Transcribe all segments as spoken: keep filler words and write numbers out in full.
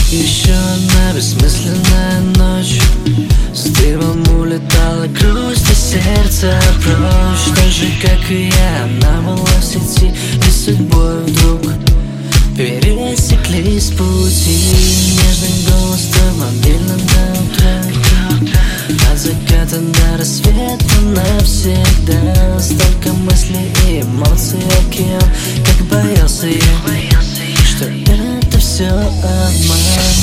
Еще одна бессмысленная ночь, с дымом улетала грусть и сердце прочь. Так же, как и я, она была в сети, и судьбой вдруг пересеклись пути. Нежный голос твой мобильный до утра, от заката до рассвета навсегда. Столько мыслей и эмоций океан, как боялся я, что это все обман.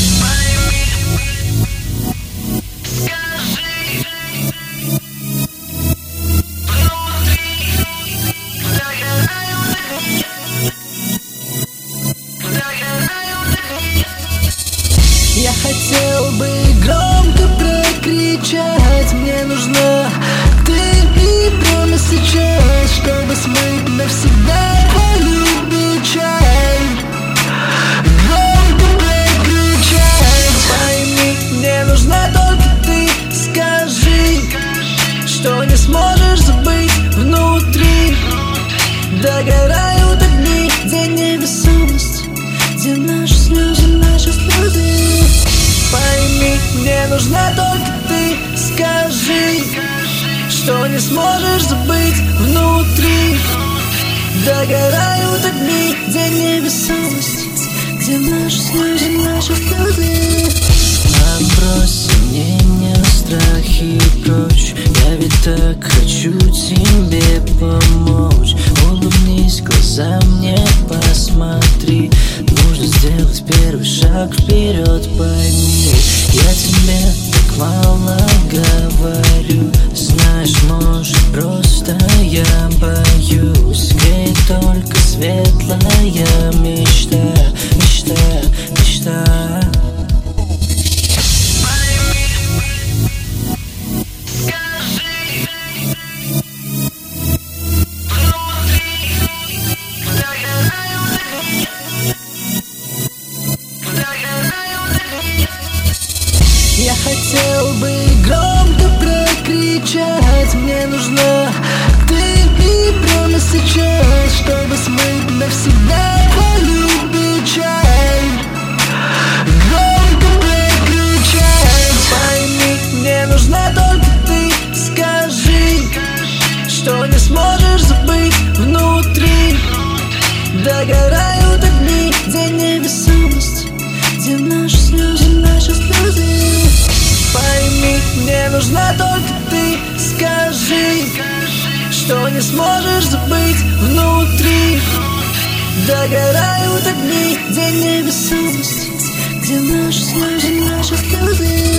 Я хотел бы громко прокричать: мне нужна ты и прямо сейчас, чтобы смыть навсегда твою печаль. Громко прокричать: пойми, мне нужна только ты. Скажи, что не сможешь забыть внутри. Догорают огни, где невесомость, где наши слезы, наши слезы. Пойми, мне нужна только ты. Скажи, что не сможешь забыть внутри. Догорают огни, где невесомость, где наши слезы, наши слезы. Отбрось сомнения, страхи прочь. Я ведь так хочу тебе помочь. Улыбнись, глаза мне посмотри. Нужно сделать первый шаг вперед, пойми. Я тебе так мало говорю. Знаешь, может, просто я боюсь. Греет только светлая мечта, мечта, мечта. Я хотел бы громко прокричать: мне нужна ты и прямо сейчас, чтобы смыть навсегда твою печаль. Громко прокричать: пойми, мне нужна только ты. Скажи, что не сможешь забыть внутри. Догорают огни, где невесомость, где наши слезы, наши слезы. Пойми, мне нужна только ты. Скажи, что не сможешь забыть внутри. Догорают огни, где невесомость, где наши слезы, наши слезы.